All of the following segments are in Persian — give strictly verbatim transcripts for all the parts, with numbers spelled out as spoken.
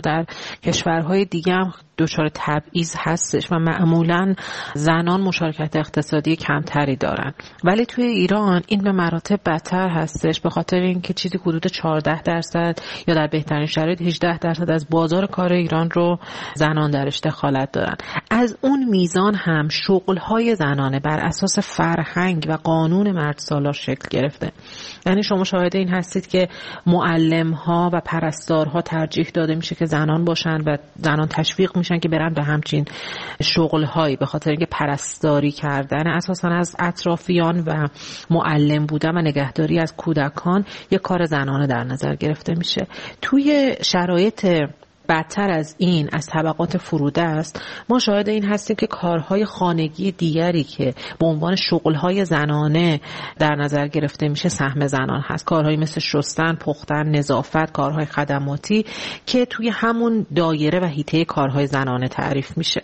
در کشورهای دیگه هم دچار تبعیض هستش و معمولاً زنان مشارکت اقتصادی کمتری دارن، ولی توی ایران این به مراتب بدتر هستش، به خاطر اینکه چیزی حدود چهارده درصد یا در بهترین شرایط هجده درصد از بازار کار ایران رو زنان درش دخالت دارن. از اون میزان هم شغل‌های زنانه بر اساس فرهنگ و قانون مرد سالار شکل گرفته. یعنی شما شاهد این هستید که معلم‌ها و پرستارها ترجیح داده میشه که زنان باشن و زنان تشویق میشن که برن به همچین شغل‌هایی، به خاطر اینکه پرستاری کردن اساساً از اطرافیان و معلم بودن و نگهداری از کودکان یک کار زنانه در نظر گرفته میشه. توی شرایط بدتر از این، از طبقات فروده است، ما شاهد این هستیم که کارهای خانگی دیگری که به عنوان شغلهای زنانه در نظر گرفته میشه سهم زنان هست. کارهایی مثل شستن، پختن، نظافت، کارهای خدماتی که توی همون دایره و حیطه کارهای زنانه تعریف میشه.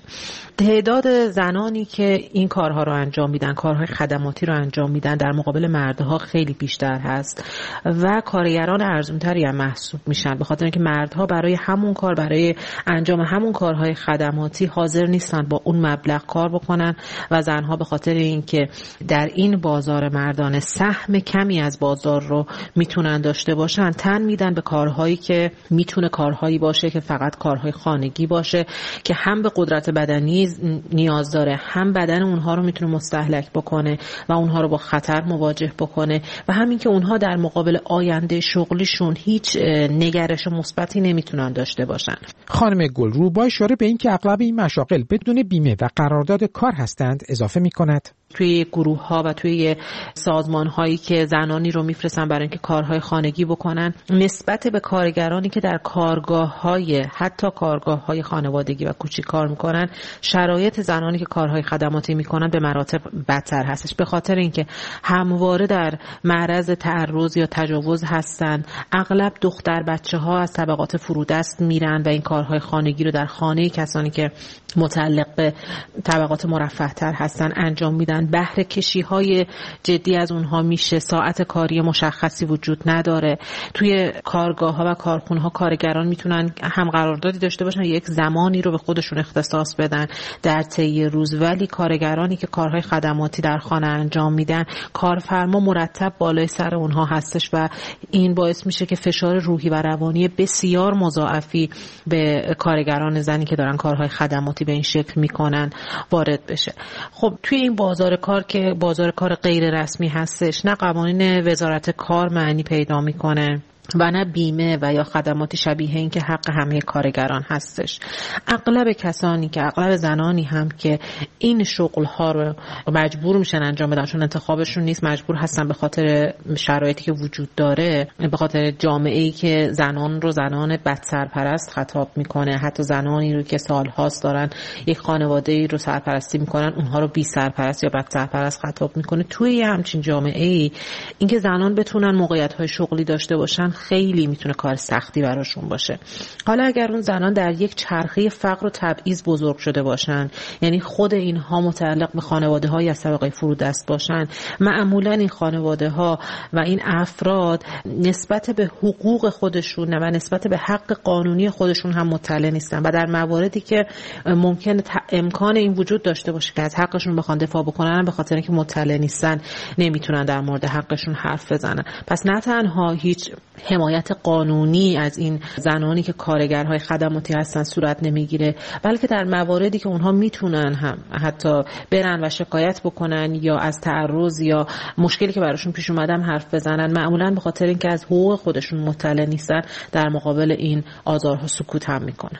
تعداد زنانی که این کارها رو انجام میدن، کارهای خدماتی رو انجام میدن، در مقابل مردها خیلی بیشتر هست و کارگران ارزان‌تری هم محسوب میشن، به خاطر اینکه مردها برای همون کار، برای انجام همون کارهای خدماتی حاضر نیستن با اون مبلغ کار بکنن و زنها به خاطر اینکه در این بازار مردانه سهم کمی از بازار رو میتونن داشته باشن، تن میدن به کارهایی که میتونه کارهایی باشه که فقط کارهای خانگی باشه که هم به قدرت بدنی نیاز داره، هم بدن اونها رو میتونه مستهلک بکنه و اونها رو با خطر مواجه بکنه و همین که اونها در مقابل آینده شغلیشون هیچ نگرش مثبتی نمیتونن داشته باشن. خانم گلرو با اشاره به اینکه اغلب این مشاغل بدون بیمه و قرارداد کار هستند اضافه میکند: توی گروه ها و توی سازمان هایی که زنانی رو میفرستن برای اینکه کارهای خانگی بکنن، نسبت به کارگرانی که در کارگاه های حتی کارگاه های خانوادگی و کوچیک کار میکنن، شرایط زنانی که کارهای خدماتی میکنن به مراتب بدتر هستش، به خاطر اینکه همواره در معرض تعرض یا تجاوز هستن. اغلب دختر بچه ها از طبقات فرودست میرن و این کارهای خانگی رو در خانه کسانی که متعلق به طبقات مرفه تر هستن انجام میدن. بهره کشی های جدی از اونها میشه، ساعت کاری مشخصی وجود نداره. توی کارگاه ها و کارخونه ها کارگران میتونن هم قراردادی داشته باشن، یک زمانی رو به خودشون اختصاص بدن در طی روز، ولی کارگرانی که کارهای خدماتی در خانه انجام میدن، کارفرما مرتب بالای سر اونها هستش و این باعث میشه که فشار روحی و روانی بسیار مضاعفی به کارگران زنی که دارن کارهای خدماتی به این شکل میکنن وارد بشه. خب توی این بازار کار که بازار کار غیر رسمی هستش، نه قوانین وزارت کار معنی پیدا میکنه و نه بیمه و یا خدماتی شبیه این که حق همه کارگران هستش. اغلب کسانی که اغلب زنانی هم که این شغل ها رو مجبور میشن انجام بدن، چون انتخابشون نیست، مجبور هستن به خاطر شرایطی که وجود داره، به خاطر جامعه‌ای که زنان رو زنان بدسرپرست خطاب میکنه، حتی زنانی رو که سالهاست دارن یک خانواده‌ای رو سرپرستی میکنن، اونها رو بی سرپرست یا بدسرپرست خطاب میکنه. توی همچین جامعه‌ای اینکه زنان بتونن موقعیت‌های شغلی داشته باشن خیلی میتونه کار سختی براشون باشه. حالا اگر اون زنان در یک چرخه فقر و تبعیض بزرگ شده باشن، یعنی خود اینها متعلق به خانواده‌های از طبقه فرودست باشن، معمولا این خانواده‌ها و این افراد نسبت به حقوق خودشون و نسبت به حق قانونی خودشون هم مطلع نیستن و در مواردی که ممکن امکان این وجود داشته باشه که از حقشون بخوان دفاع بکنن، به خاطر اینکه مطلع نیستن نمیتونن در مورد حقشون حرف بزنن. پس نه تنها هیچ حمایت قانونی از این زنانی که کارگرهای خدماتی هستن صورت نمیگیره، بلکه در مواردی که اونها میتونن هم حتی برن و شکایت بکنن یا از تعرض یا مشکلی که براشون پیش اومدن حرف بزنن، معمولا به خاطر اینکه از حقوق خودشون مطلع نیستن در مقابل این آزارها سکوت هم میکنن.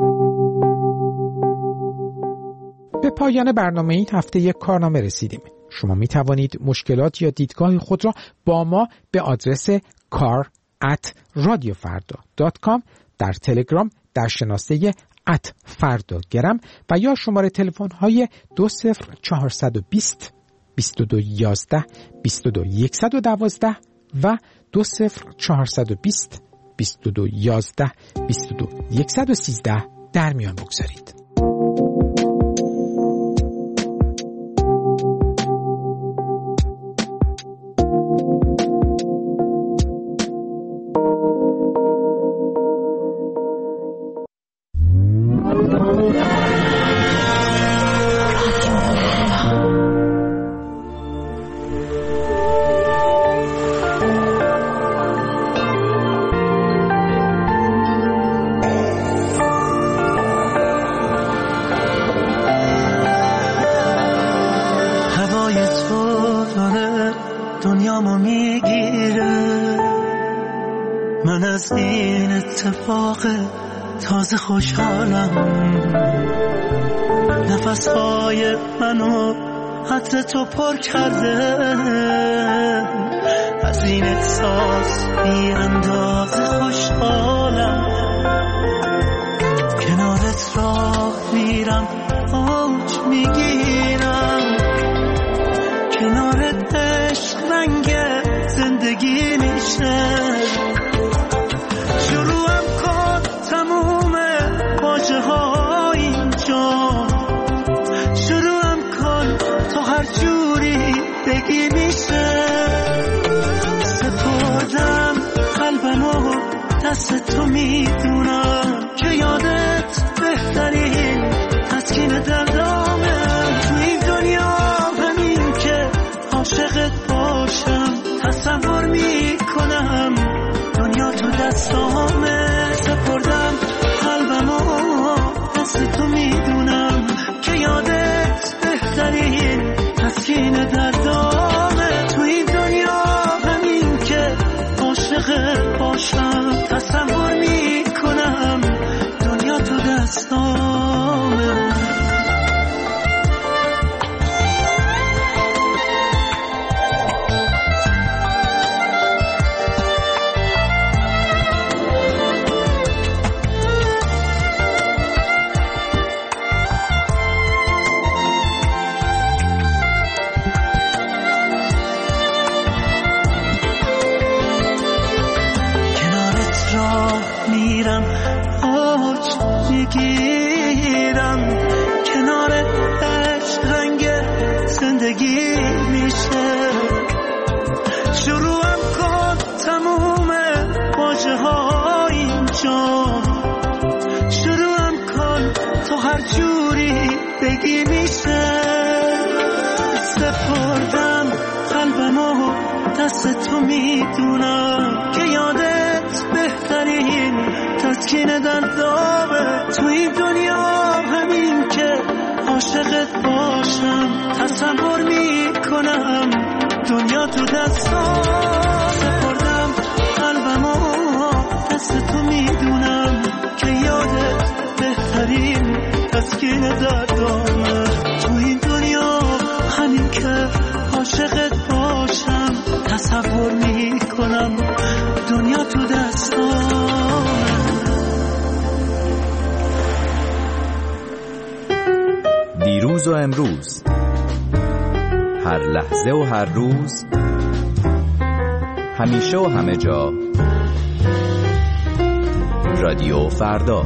به پایان برنامه این هفته یک کارنامه رسیدیم. شما می توانید مشکلات یا دیدگاه خود را با ما به آدرس کار ات رادیو فردا دات کام، در تلگرام در شناسه ات فردا گرم و یا شماره تلفن های دو صفر چهارصد و بیست بیست و دو یازده بیست و دو یکصد و دوازده و دو صفر چهارصد و بیست بیست و دو یازده بیست و دو یکصد و سیزده در میان بگذارید. تازه خوشحالم، نفسهای منو عطر تو پر کرده، از این احساس بی اندازه خوشحالم. کنارت راه میرم اوج میگیرم، کنارت عشق رنگ زندگی میشه. شروعم کن تموم واژه ها اینجا، شروعم کن تو هر جوری بگی میشه. سپردم قلبمو دست تو، میدونم که یادت بهترین تسکین دردامه. تو این دنیا همین که عاشقت باشم، تصور میکنم دنیا تو دستامه. سپردم قلبمو دست تو، میدونم که یادت بهترین تسکین دردامه. تو این دنیا همین که عاشقت باشم، تصور میکنم دنیا تو دستامه. میرم اوج میگیرم، کنار عشق رنگ زندگی میشه. شروعم کن تموم واژه ها اینجا، شروعم کن تو هر جوری بگی میشه. سپردم قلبمو دست تو، میدونم که یادت بهترین تسکین دردامه. تو این دنیا همین که عاشقت باشم، تصور میکنم دنیا تو دستام. سپردم قلبمو دست تو، میدونم که یادت بهترین تسکین دردامه. تو این دنیا همین که عاشقت باشم، تصور میکنم دنیا تو دستام. دیروز و امروز، هر لحظه و هر روز، همیشه و همه جا، رادیو فردا.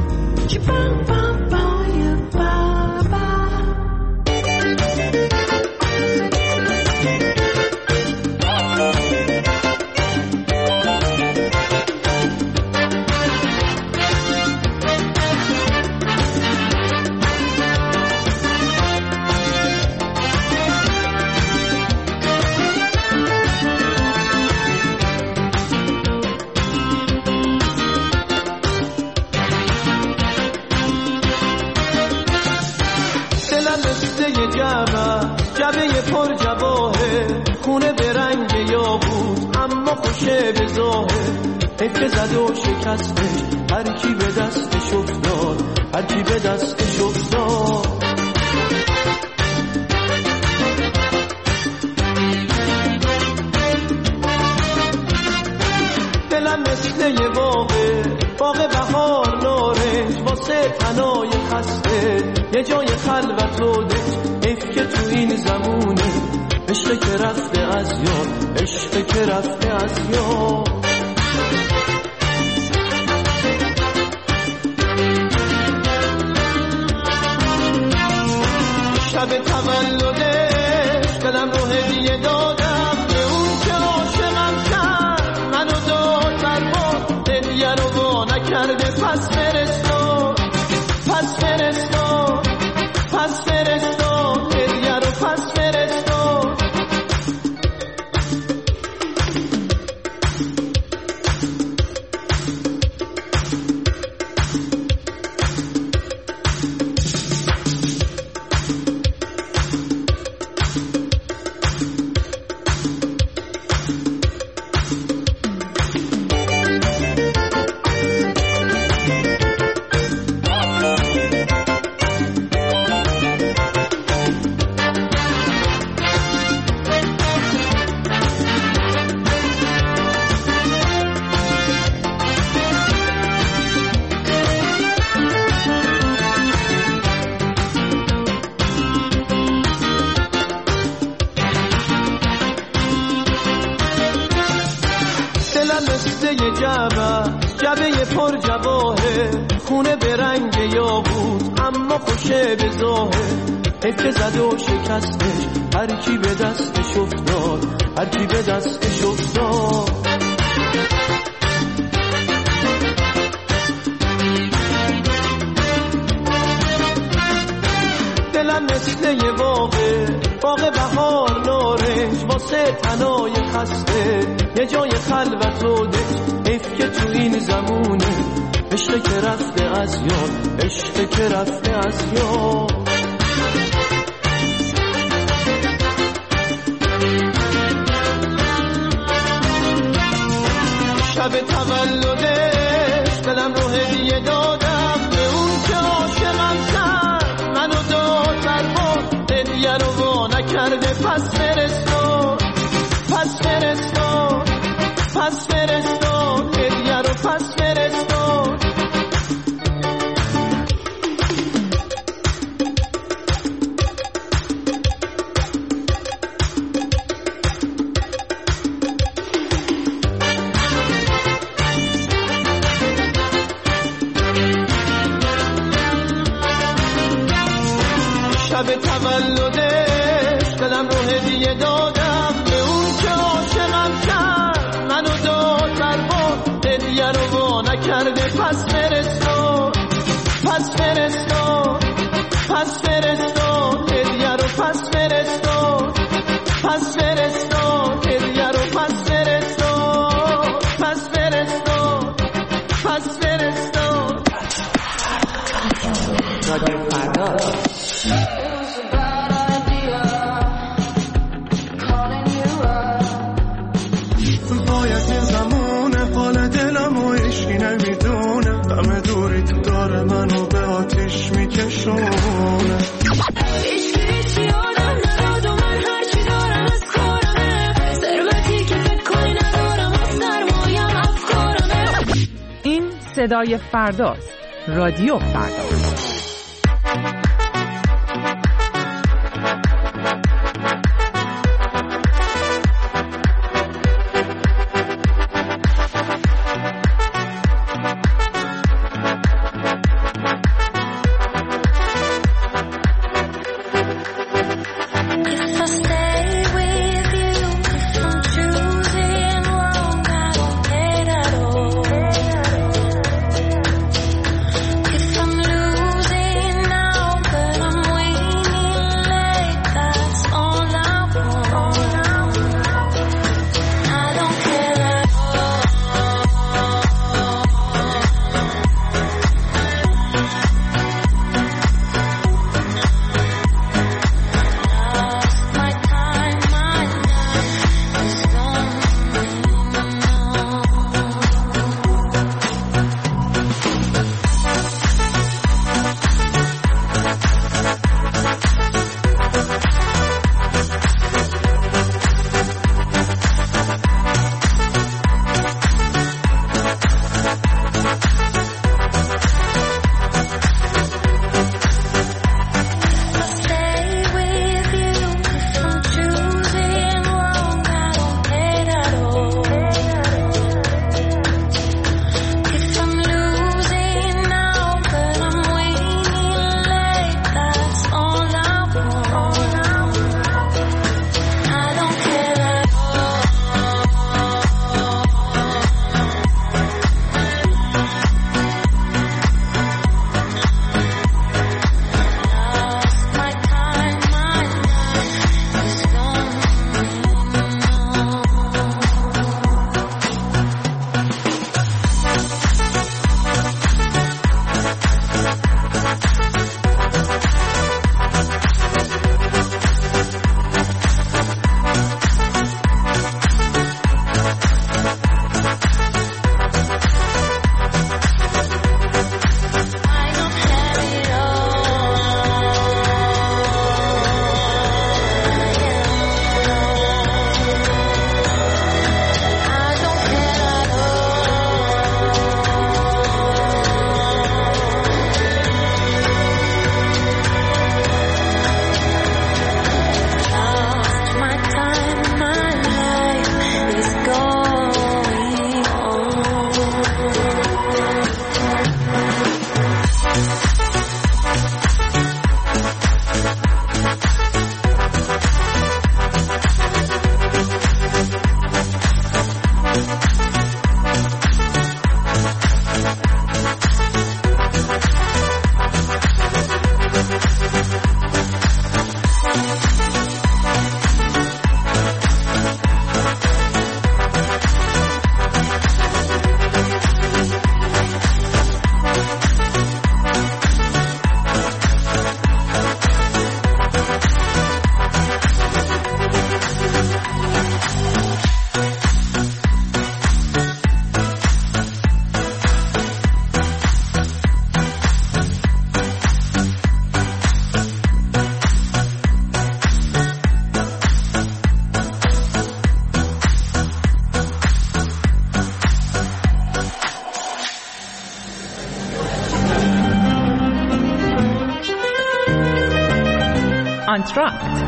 پر جواهه خونه به رنگ یاقوت، اما خوشه به ظاهر. حکه زد و شکستش، هر کی به دستش افتاد، هر کی به دستش افتاد. دلم مثل یه باغه، باغ بهار نارنج، واسه تنای خسته یه جای خلوت و دنج. حیف که تو این زمونه عشق که رفته از یاد، عشق که رفته از یاد. شب تولدش دلم رو هدیه دادم به اون که عاشقم کرد، منو داد بر باد، هدیه رو وا نکرده. پس فرستاد، پس فرستاد، پس فرستاد، هدیه رو پس فرستاد. جبه جبه پر جواهه خونه به رنگ یاقوت اما خوشه به ظاهر اکه زد و شکستش هر کی به دستش افتاد هر کی به دستش افتاد دلم مثل یه باغه باغ بهار نارنج واسه تنای خسته یه جای خلوت و دل حیف که تو این زمونه عشق که رفته از یاد عشق که رفته از یاد شب تولدش دلم رو هدیه دادم به اون که عاشقم کرد منو داد بر باد هدیه رو وا نکرده پس فرستاد پس فرستاد پس فرستاد هدیه رو پس فرستاد شب تولدش دلم رو هدیه دادم به اون که عاشقم کرد منو داد بر باد هدیه رو وا نکرده پس فرستاد پس فرستاد پس فرستاد هدیه رو پس فرستاد پس فرستاد هدیه رو پس فرستاد پس فرستاد پس فرستاد رادیو فردا منو به آتیش میکشونه هیچ هیچی آدم نداد و من هرچی دارم از کارمه ثروتی که فکر کنی ندارم از سرمایم افکارمه این صدای فرداست. رادیو فردا. If I'm losing now آنتراکت.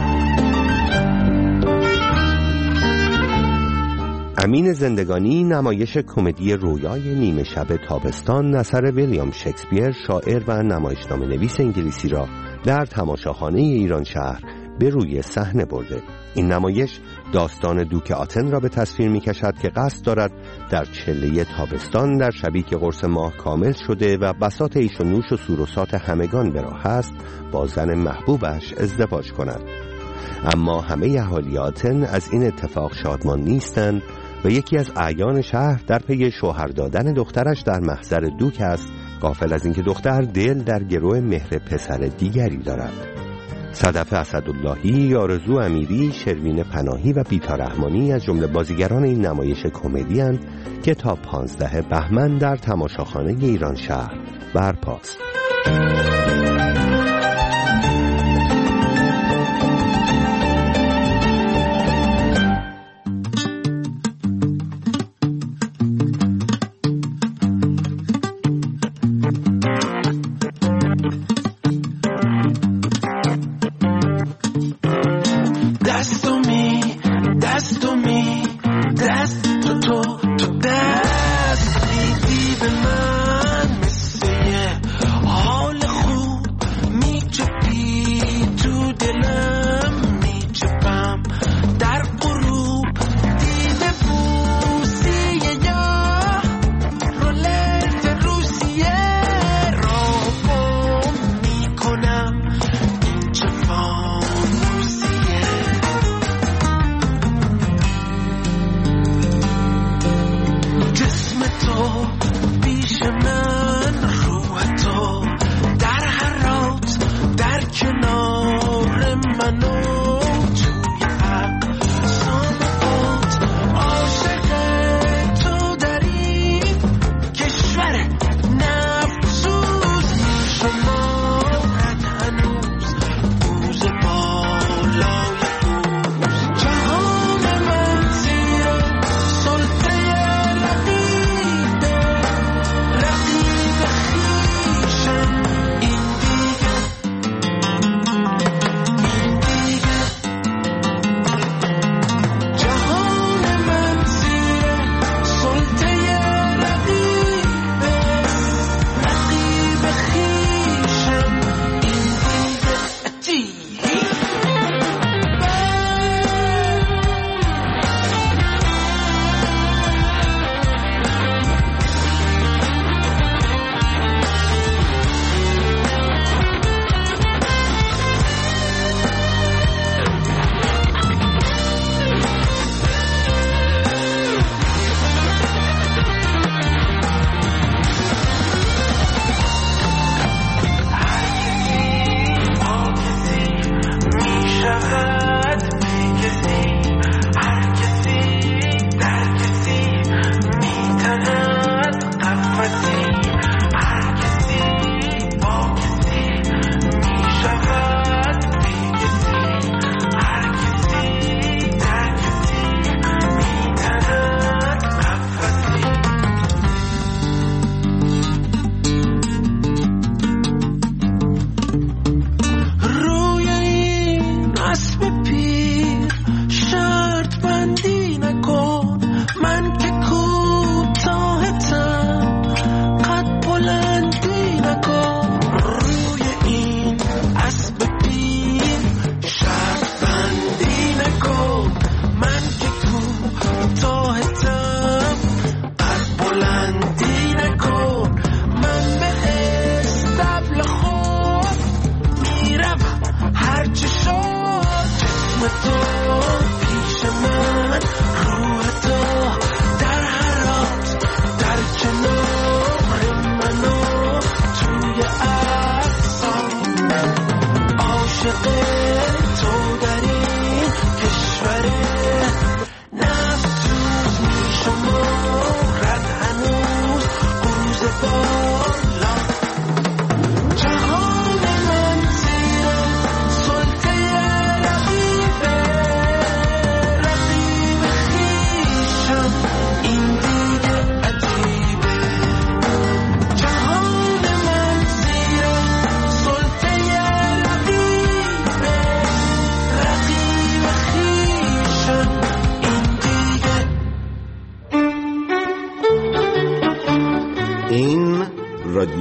امین زندگانی نمایش کمدی رویای نیمه شب تابستان اثر ویلیام شکسپیر شاعر و نمایشنامه نویس انگلیسی را در تماشاخانه ایران شهر به روی صحنه برده. این نمایش داستان دوک آتن را به تصویر می کشد که قصد دارد در چله تابستان در شبی که قرص ماه کامل شده و بساط ایش و نوش و سوروسات همگان به راه است با زن محبوبش ازدواج کند. اما همه اهالی آتن از این اتفاق شادمان نیستند و یکی از اعیان شهر در پی شوهر دادن دخترش در محضر دوک است، غافل از اینکه دختر دل در گرو مهر پسر دیگری دارد. صدف اسداللهی، آرزو امیری، شروین پناهی و بیتا رحمانی از جمله بازیگران این نمایش کمدی اند که تا پانزده بهمن در تماشاخانه ایران شهر برپاست. حال خوب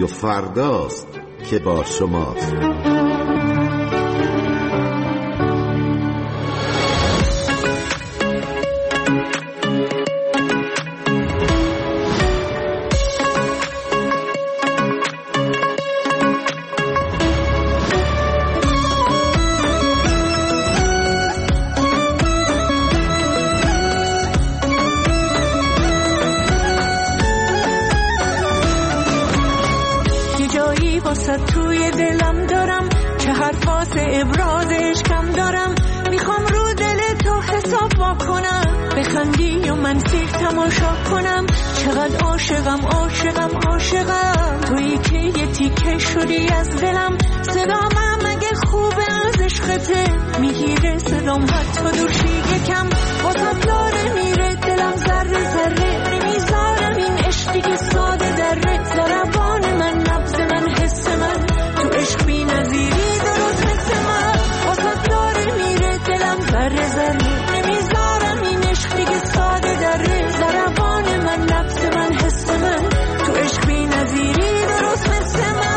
رادیو فرداست که با شماست. توی دلم دارم که حرفاس ابرازش کم دارم، میخوام رو دل تو حساب با کنم، بخندی و من سیر تماشا کنم. چقدر عاشقم عاشقم عاشقم تویی که یه تیکه شدی از دلم. صدام اگه خوبه از عشقته میگیره صدام حتی دورشی یکم، واسه داره میره دلم ذره ذره، نمیذارم این عشقی که ساده دره. ضربان من نبض من حس من تو عشق بی نظیری درست مثل من، واسه داره میره دلم ذره ذره، نمیذارم این عشقی که ساده دره. ضربان من نبض من حس من تو عشق بی نظیری درست مثل من.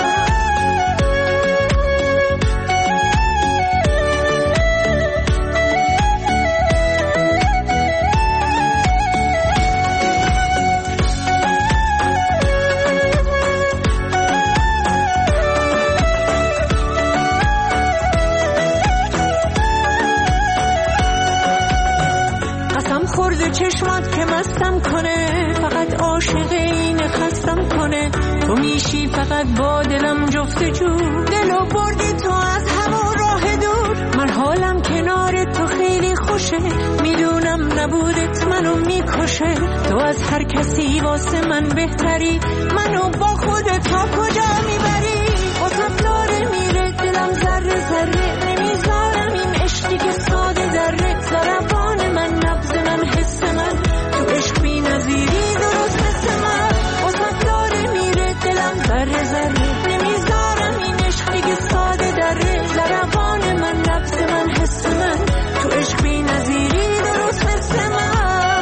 چشمات که مستم کنه، فقط عاشق این خستم کنه. تو میشی فقط با دلم جفت جو، دلو بردی تو از همون راه دور. من حالم کنار تو خیلی خوشه، میدونم نبودت منو میکشه. تو از هر کسی واسه من بهتری، منو با خودت تا کجا میبری. واسه داره میره دلم ذره ذره، نمیذارم این عشقی که ساده دره. ضربان من نبض من حس من تو عشق بی نظیری درست مثل من، واسه داره میره دلم ذره ذره، نمیذارم این عشقی که ساده دره. ضربان من نبض من حس من تو عشق بی نظیری درست مثل من.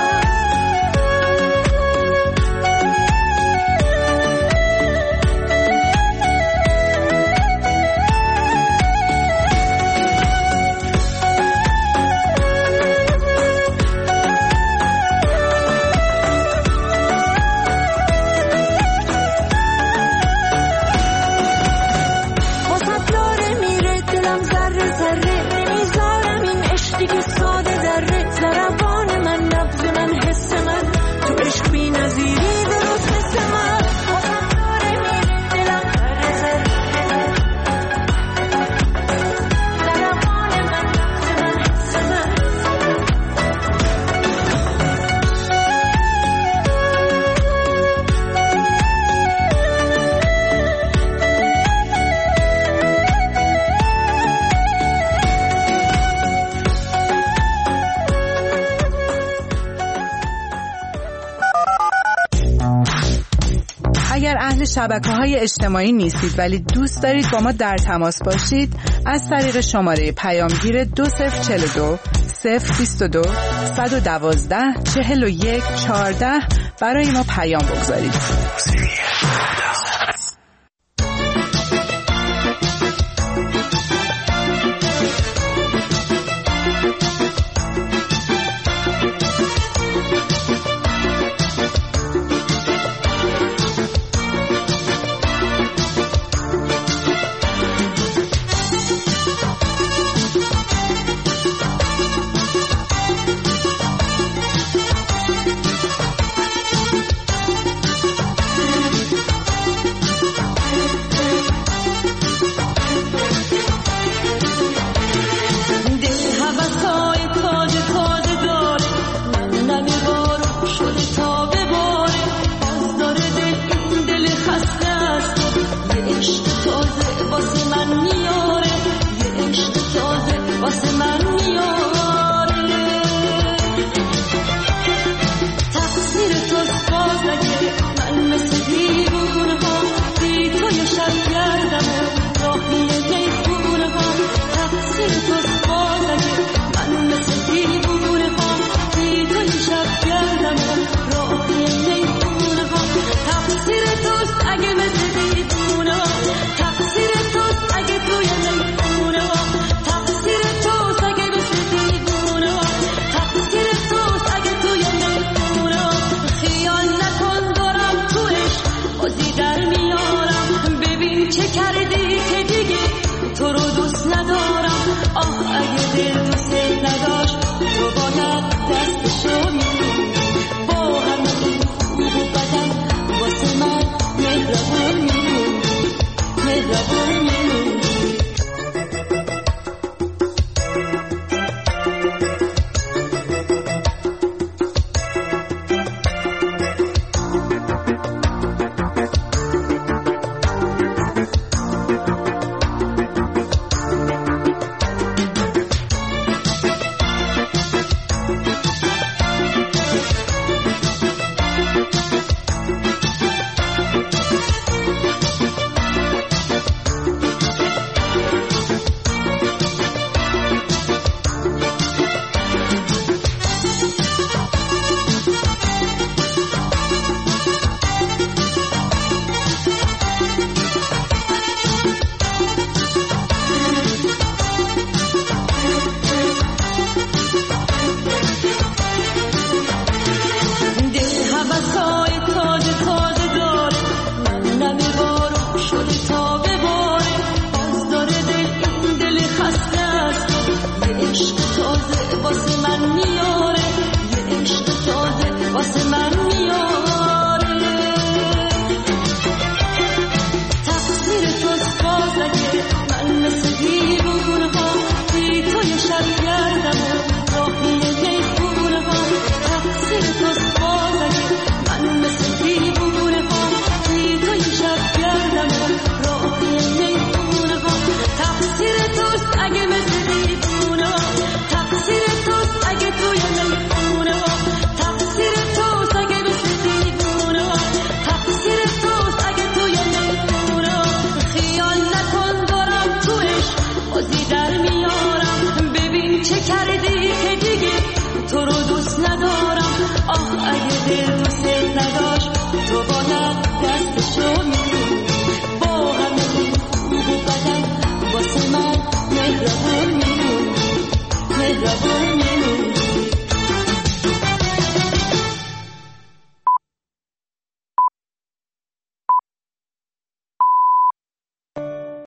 شبکه‌های اجتماعی نیستید ولی دوست دارید با ما در تماس باشید، از طریق شماره پیامگیر دو صفر چهل و دو صفر بیست و دو صد و دوازده چهل و یک چهارده برای ما پیام بگذارید. جوون